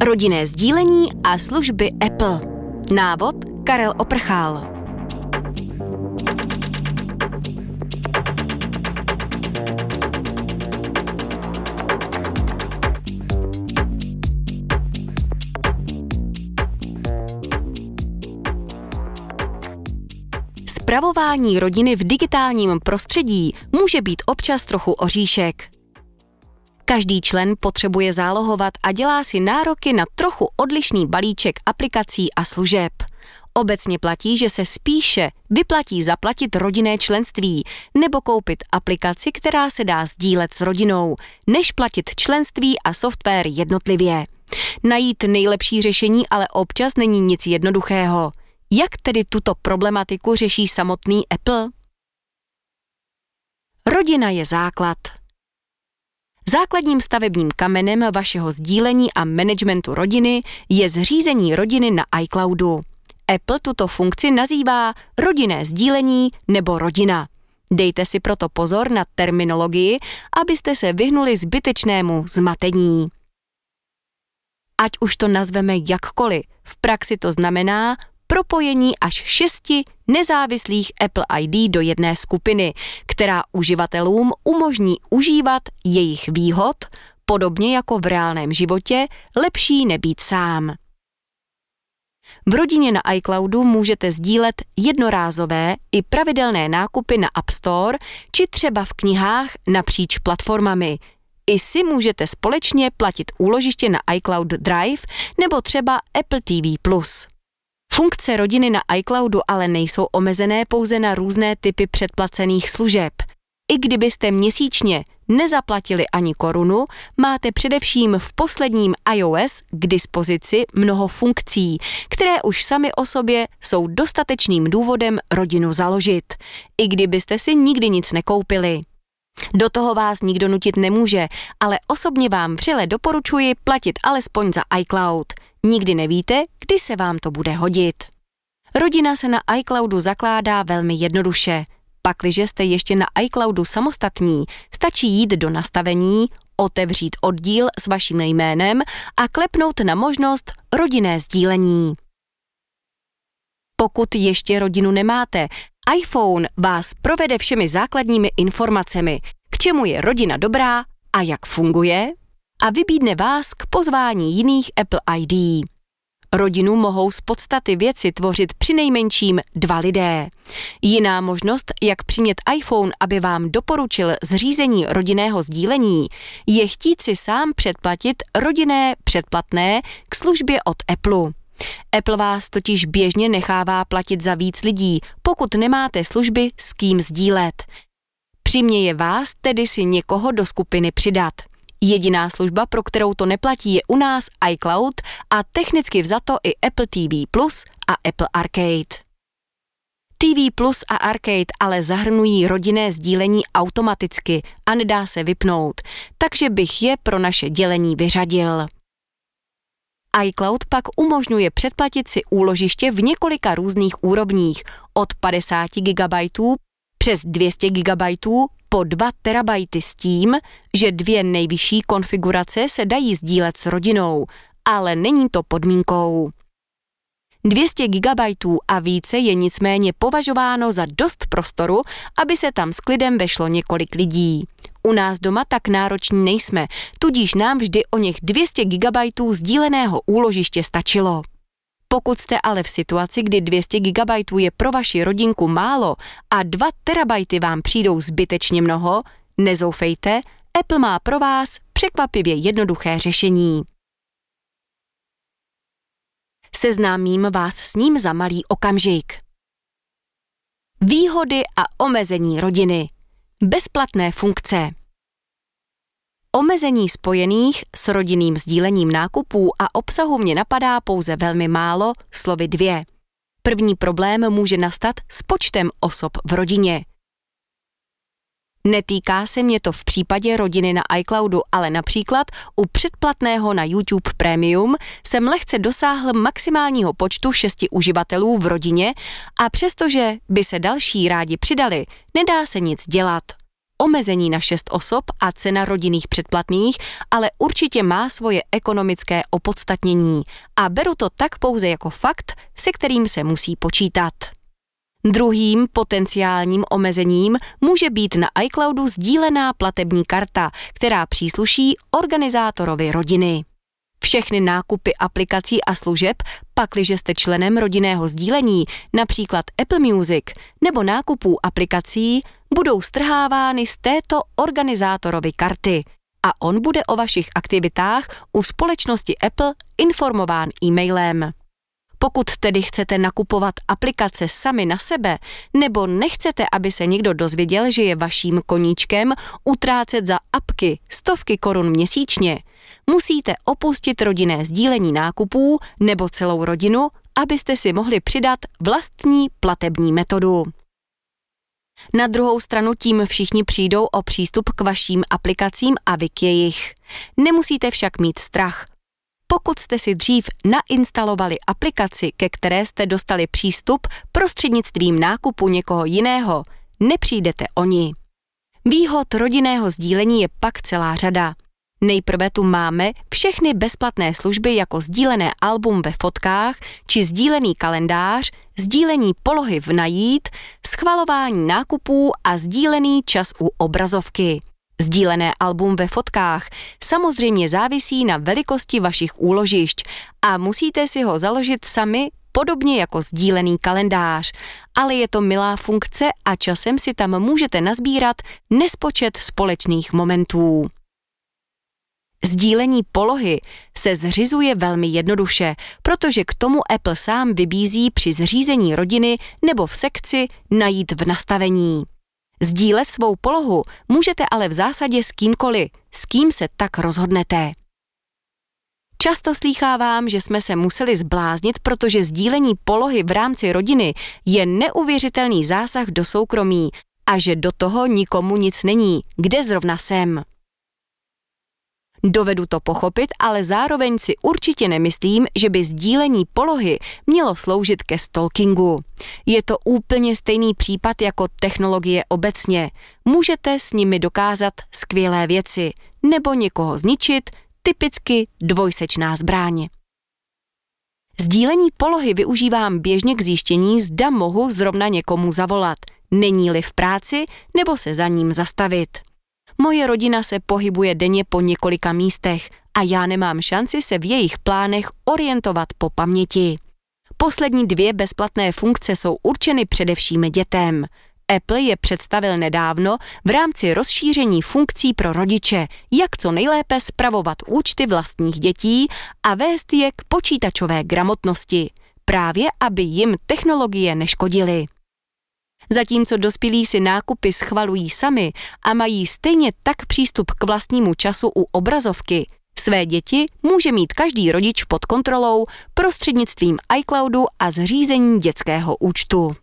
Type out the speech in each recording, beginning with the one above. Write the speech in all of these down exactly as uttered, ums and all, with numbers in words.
Rodinné sdílení a služby Apple. Návod Karel Oprchal. Spravování rodiny v digitálním prostředí může být občas trochu oříšek. Každý člen potřebuje zálohovat a dělá si nároky na trochu odlišný balíček aplikací a služeb. Obecně platí, že se spíše vyplatí zaplatit rodinné členství nebo koupit aplikaci, která se dá sdílet s rodinou, než platit členství a software jednotlivě. Najít nejlepší řešení ale občas není nic jednoduchého. Jak tedy tuto problematiku řeší samotný Apple? Rodina je základ. Základním stavebním kamenem vašeho sdílení a managementu rodiny je zřízení rodiny na iCloudu. Apple tuto funkci nazývá rodinné sdílení nebo rodina. Dejte si proto pozor na terminologii, abyste se vyhnuli zbytečnému zmatení. Ať už to nazveme jakkoliv, v praxi to znamená propojení až šesti nezávislých Apple I D do jedné skupiny, která uživatelům umožní užívat jejich výhod, podobně jako v reálném životě, lepší nebýt sám. V rodině na iCloudu můžete sdílet jednorázové i pravidelné nákupy na App Store či třeba v knihách napříč platformami. I si můžete společně platit úložiště na iCloud Drive nebo třeba Apple T V plus. Funkce rodiny na iCloudu ale nejsou omezené pouze na různé typy předplacených služeb. I kdybyste měsíčně nezaplatili ani korunu, máte především v posledním iOS k dispozici mnoho funkcí, které už sami o sobě jsou dostatečným důvodem rodinu založit, i kdybyste si nikdy nic nekoupili. Do toho vás nikdo nutit nemůže, ale osobně vám vřele doporučuji platit alespoň za iCloud. Nikdy nevíte, kdy se vám to bude hodit. Rodina se na iCloudu zakládá velmi jednoduše. Pakliže jste ještě na iCloudu samostatní, stačí jít do nastavení, otevřít oddíl s vaším jménem a klepnout na možnost rodinné sdílení. Pokud ještě rodinu nemáte, iPhone vás provede všemi základními informacemi, k čemu je rodina dobrá a jak funguje, a vybídne vás k pozvání jiných Apple I D. Rodinu mohou z podstaty věci tvořit přinejmenším dva lidé. Jiná možnost, jak přimět iPhone, aby vám doporučil zřízení rodinného sdílení, je chtít si sám předplatit rodinné předplatné k službě od Apple. Apple vás totiž běžně nechává platit za víc lidí, pokud nemáte služby s kým sdílet. Přiměje vás tedy si někoho do skupiny přidat. Jediná služba, pro kterou to neplatí, je u nás iCloud a technicky vzato i Apple T V plus a Apple Arcade. T V plus a Arcade ale zahrnují rodinné sdílení automaticky a nedá se vypnout, takže bych je pro naše dělení vyřadil. iCloud pak umožňuje předplatit si úložiště v několika různých úrovních, od padesát gigabajtů přes dvě stě gigabajtů po dva terabajty s tím, že dvě nejvyšší konfigurace se dají sdílet s rodinou, ale není to podmínkou. dvě stě gigabajtů a více je nicméně považováno za dost prostoru, aby se tam s klidem vešlo několik lidí. U nás doma tak nároční nejsme, tudíž nám vždy o něch dvě stě gigabajtů sdíleného úložiště stačilo. Pokud jste ale v situaci, kdy dvě stě gigabajtů je pro vaši rodinku málo a dva terabajty vám přijdou zbytečně mnoho, nezoufejte, Apple má pro vás překvapivě jednoduché řešení. Seznámím vás s ním za malý okamžik. Výhody a omezení rodiny. Bezplatné funkce. Omezení spojených s rodinným sdílením nákupů a obsahu mě napadá pouze velmi málo, slovy dvě. První problém může nastat s počtem osob v rodině. Netýká se mě to v případě rodiny na iCloudu, ale například u předplatného na YouTube Premium jsem lehce dosáhl maximálního počtu šesti uživatelů v rodině a přestože by se další rádi přidali, nedá se nic dělat. omezení na šest osob a cena rodinných předplatných, ale určitě má svoje ekonomické opodstatnění a beru to tak pouze jako fakt, se kterým se musí počítat. Druhým potenciálním omezením může být na iCloudu sdílená platební karta, která přísluší organizátorovi rodiny. Všechny nákupy aplikací a služeb, pakliže jste členem rodinného sdílení, například Apple Music, nebo nákupů aplikací, budou strhávány z této organizátorovy karty a on bude o vašich aktivitách u společnosti Apple informován e-mailem. Pokud tedy chcete nakupovat aplikace sami na sebe, nebo nechcete, aby se někdo dozvěděl, že je vaším koníčkem utrácet za apky stovky korun měsíčně, musíte opustit rodinné sdílení nákupů nebo celou rodinu, abyste si mohli přidat vlastní platební metodu. Na druhou stranu tím všichni přijdou o přístup k vašim aplikacím a vy k jejich. Nemusíte však mít strach. Pokud jste si dřív nainstalovali aplikaci, ke které jste dostali přístup prostřednictvím nákupu někoho jiného, nepřijdete o ni. Výhod rodinného sdílení je pak celá řada. Nejprve tu máme všechny bezplatné služby jako sdílené album ve fotkách či sdílený kalendář, sdílení polohy v najít, schvalování nákupů a sdílený čas u obrazovky. Sdílené album ve fotkách samozřejmě závisí na velikosti vašich úložišť a musíte si ho založit sami podobně jako sdílený kalendář, ale je to milá funkce a časem si tam můžete nazbírat nespočet společných momentů. Sdílení polohy se zřizuje velmi jednoduše, protože k tomu Apple sám vybízí při zřízení rodiny nebo v sekci najít v nastavení. Sdílet svou polohu můžete ale v zásadě s kýmkoliv, s kým se tak rozhodnete. Často slýchávám, že jsme se museli zbláznit, protože sdílení polohy v rámci rodiny je neuvěřitelný zásah do soukromí a že do toho nikomu nic není, kde zrovna jsem. Dovedu to pochopit, ale zároveň si určitě nemyslím, že by sdílení polohy mělo sloužit ke stalkingu. Je to úplně stejný případ jako technologie obecně. Můžete s nimi dokázat skvělé věci nebo někoho zničit, typicky dvojsečná zbraň. Sdílení polohy využívám běžně k zjištění, zda mohu zrovna někomu zavolat, není-li v práci nebo se za ním zastavit. Moje rodina se pohybuje denně po několika místech a já nemám šanci se v jejich plánech orientovat po paměti. Poslední dvě bezplatné funkce jsou určeny především dětem. Apple je představil nedávno v rámci rozšíření funkcí pro rodiče, jak co nejlépe spravovat účty vlastních dětí a vést je k počítačové gramotnosti, právě aby jim technologie neškodily. Zatímco dospělí si nákupy schvalují sami a mají stejně tak přístup k vlastnímu času u obrazovky, své děti může mít každý rodič pod kontrolou prostřednictvím iCloudu a zřízení dětského účtu.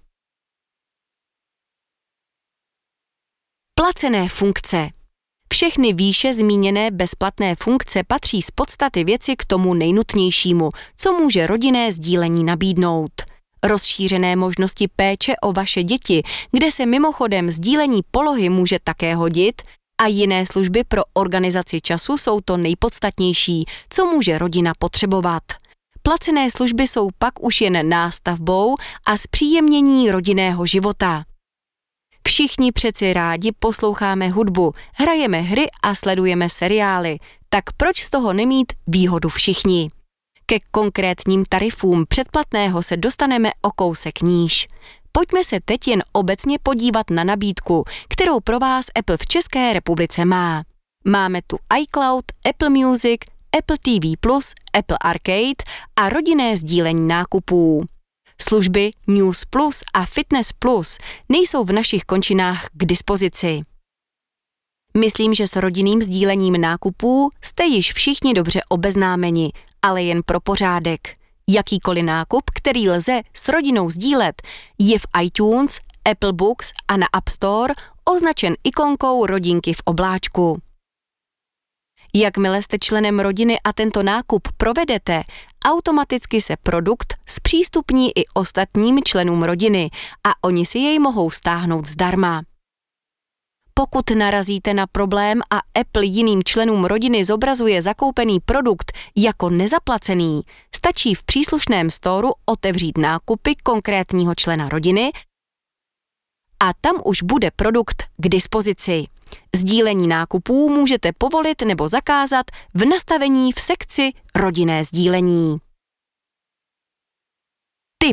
Placené funkce. Všechny výše zmíněné bezplatné funkce patří z podstaty věci k tomu nejnutnějšímu, co může rodinné sdílení nabídnout. Rozšířené možnosti péče o vaše děti, kde se mimochodem sdílení polohy může také hodit, a jiné služby pro organizaci času jsou to nejpodstatnější, co může rodina potřebovat. Placené služby jsou pak už jen nástavbou a zpříjemnění rodinného života. Všichni přeci rádi posloucháme hudbu, hrajeme hry a sledujeme seriály, tak proč z toho nemít výhodu všichni? Ke konkrétním tarifům předplatného se dostaneme o kousek níž. Pojďme se teď jen obecně podívat na nabídku, kterou pro vás Apple v České republice má. Máme tu iCloud, Apple Music, Apple T V plus, Apple Arcade a rodinné sdílení nákupů. Služby News Plus a Fitness Plus nejsou v našich končinách k dispozici. Myslím, že s rodinným sdílením nákupů jste již všichni dobře obeznámeni, ale jen pro pořádek. Jakýkoliv nákup, který lze s rodinou sdílet, je v iTunes, Apple Books a na App Store označen ikonkou rodinky v obláčku. Jakmile jste členem rodiny a tento nákup provedete, automaticky se produkt zpřístupní i ostatním členům rodiny a oni si jej mohou stáhnout zdarma. Pokud narazíte na problém a Apple jiným členům rodiny zobrazuje zakoupený produkt jako nezaplacený, stačí v příslušném storu otevřít nákupy konkrétního člena rodiny a tam už bude produkt k dispozici. Sdílení nákupů můžete povolit nebo zakázat v nastavení v sekci Rodinné sdílení. Tip.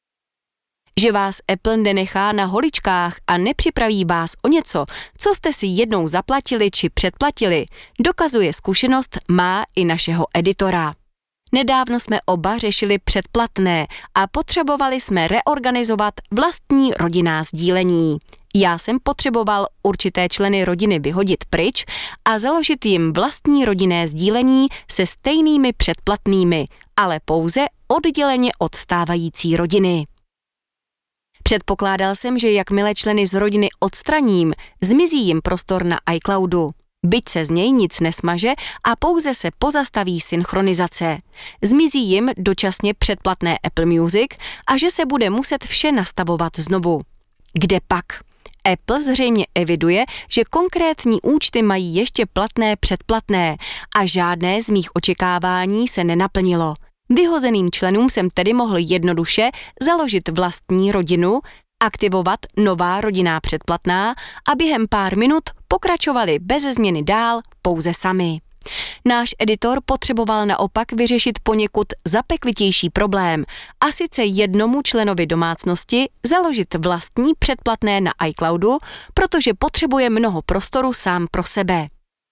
Že vás Apple nenechá na holičkách a nepřipraví vás o něco, co jste si jednou zaplatili či předplatili, dokazuje zkušenost má i našeho editora. Nedávno jsme oba řešili předplatné a potřebovali jsme reorganizovat vlastní rodinná sdílení. Já jsem potřeboval určité členy rodiny vyhodit pryč a založit jim vlastní rodinné sdílení se stejnými předplatnými, ale pouze odděleně od stávající rodiny. Předpokládal jsem, že jakmile členy z rodiny odstraním, zmizí jim prostor na iCloudu. Byť se z něj nic nesmaže a pouze se pozastaví synchronizace. Zmizí jim dočasně předplatné Apple Music a že se bude muset vše nastavovat znovu. Kde pak? Apple zřejmě eviduje, že konkrétní účty mají ještě platné předplatné a žádné z mých očekávání se nenaplnilo. Vyhozeným členům jsem tedy mohl jednoduše založit vlastní rodinu, aktivovat nová rodinná předplatná a během pár minut pokračovali beze změny dál pouze sami. Náš editor potřeboval naopak vyřešit poněkud zapeklitější problém a sice jednomu členovi domácnosti založit vlastní předplatné na iCloudu, protože potřebuje mnoho prostoru sám pro sebe.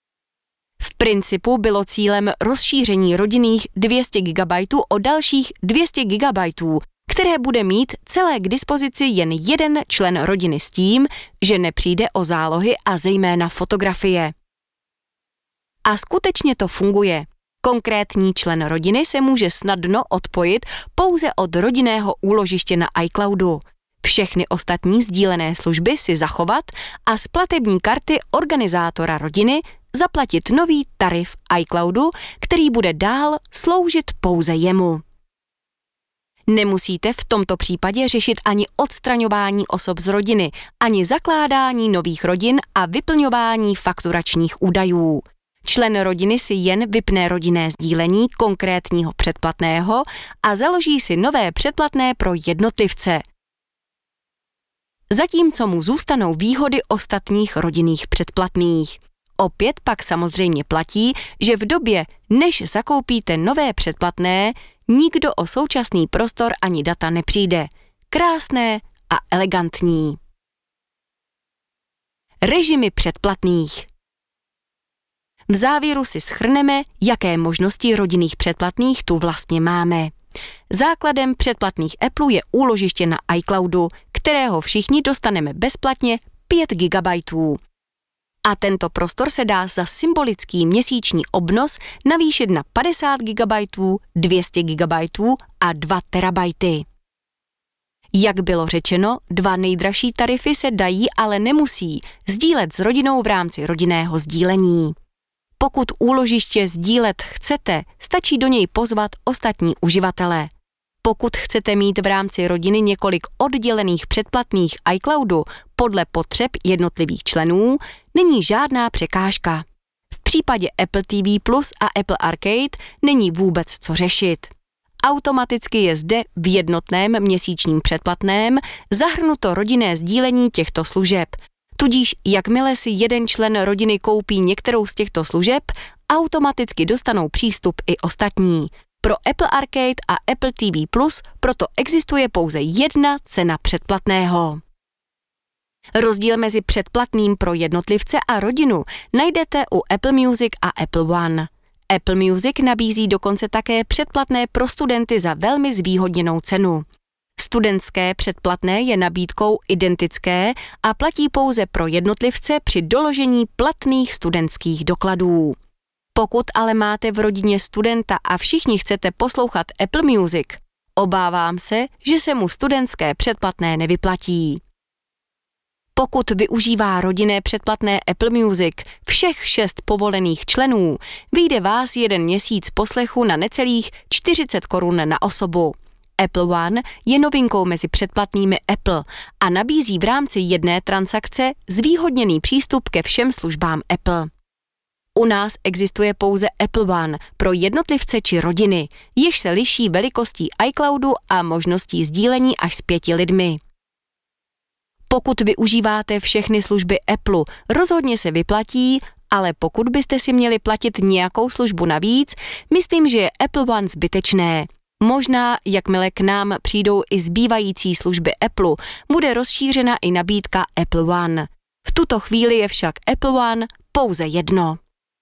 V principu bylo cílem rozšíření rodinných dvě stě gigabajtů o dalších dvě stě gigabajtů, které bude mít celé k dispozici jen jeden člen rodiny s tím, že nepřijde o zálohy a zejména fotografie. A skutečně to funguje. Konkrétní člen rodiny se může snadno odpojit pouze od rodinného úložiště na iCloudu. Všechny ostatní sdílené služby si zachovat a z platební karty organizátora rodiny zaplatit nový tarif iCloudu, který bude dál sloužit pouze jemu. Nemusíte v tomto případě řešit ani odstraňování osob z rodiny, ani zakládání nových rodin a vyplňování fakturačních údajů. Člen rodiny si jen vypne rodinné sdílení konkrétního předplatného a založí si nové předplatné pro jednotlivce. Zatímco mu zůstanou výhody ostatních rodinných předplatných. Opět pak samozřejmě platí, že v době, než zakoupíte nové předplatné, nikdo o současný prostor ani data nepřijde. Krásné a elegantní. Režimy předplatných. V závěru si shrneme, jaké možnosti rodinných předplatných tu vlastně máme. Základem předplatných Apple je úložiště na iCloudu, kterého všichni dostaneme bezplatně pět gigabajtů. A tento prostor se dá za symbolický měsíční obnos navýšit na padesát gigabajtů, dvě stě gigabajtů a dva terabajty. Jak bylo řečeno, dva nejdražší tarify se dají, ale nemusí sdílet s rodinou v rámci rodinného sdílení. Pokud úložiště sdílet chcete, stačí do něj pozvat ostatní uživatele. Pokud chcete mít v rámci rodiny několik oddělených předplatných iCloudu podle potřeb jednotlivých členů, není žádná překážka. V případě Apple T V Plus a Apple Arcade není vůbec co řešit. Automaticky je zde v jednotném měsíčním předplatném zahrnuto rodinné sdílení těchto služeb. Tudíž jakmile si jeden člen rodiny koupí některou z těchto služeb, automaticky dostanou přístup i ostatní. Pro Apple Arcade a Apple T V Plus proto existuje pouze jedna cena předplatného. Rozdíl mezi předplatným pro jednotlivce a rodinu najdete u Apple Music a Apple One. Apple Music nabízí dokonce také předplatné pro studenty za velmi zvýhodněnou cenu. Studentské předplatné je nabídkou identické a platí pouze pro jednotlivce při doložení platných studentských dokladů. Pokud ale máte v rodině studenta a všichni chcete poslouchat Apple Music, obávám se, že se mu studentské předplatné nevyplatí. Pokud využívá rodinné předplatné Apple Music všech šest povolených členů, vyjde vás jeden měsíc poslechu na necelých čtyřicet korun na osobu. Apple One je novinkou mezi předplatnými Apple a nabízí v rámci jedné transakce zvýhodněný přístup ke všem službám Apple. U nás existuje pouze Apple One pro jednotlivce či rodiny, jež se liší velikostí iCloudu a možností sdílení až s pěti lidmi. Pokud využíváte všechny služby Apple, rozhodně se vyplatí, ale pokud byste si měli platit nějakou službu navíc, myslím, že je Apple One zbytečné. Možná, jakmile k nám přijdou i zbývající služby Apple, bude rozšířena i nabídka Apple One. V tuto chvíli je však Apple One pouze jedno.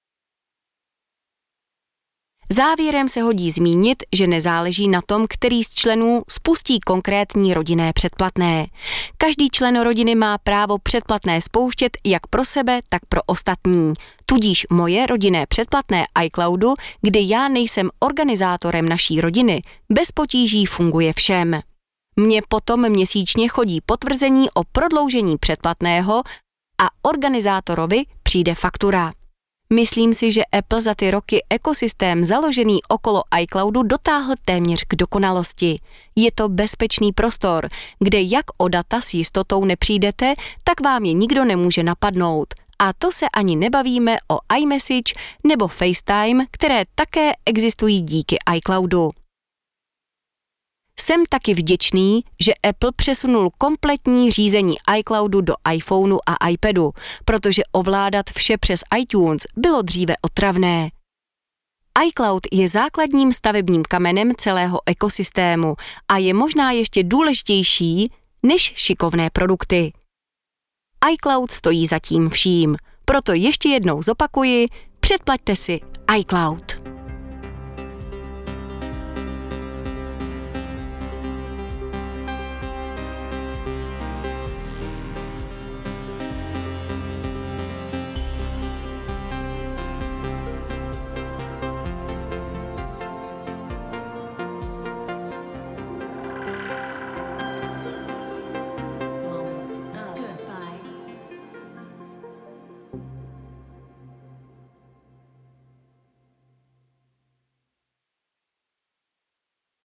Závěrem se hodí zmínit, že nezáleží na tom, který z členů spustí konkrétní rodinné předplatné. Každý člen rodiny má právo předplatné spouštět jak pro sebe, tak pro ostatní. Tudíž moje rodinné předplatné iCloudu, kdy já nejsem organizátorem naší rodiny, bez potíží funguje všem. Mně potom měsíčně chodí potvrzení o prodloužení předplatného a organizátorovi přijde faktura. Myslím si, že Apple za ty roky ekosystém založený okolo iCloudu dotáhl téměř k dokonalosti. Je to bezpečný prostor, kde jak o data s jistotou nepřijdete, tak vám je nikdo nemůže napadnout. A to se ani nebavíme o iMessage nebo FaceTime, které také existují díky iCloudu. Jsem taky vděčný, že Apple přesunul kompletní řízení iCloudu do iPhoneu a iPadu, protože ovládat vše přes iTunes bylo dříve otravné. iCloud je základním stavebním kamenem celého ekosystému a je možná ještě důležitější než šikovné produkty. iCloud stojí za tím vším, proto ještě jednou zopakuji, předplaťte si iCloud.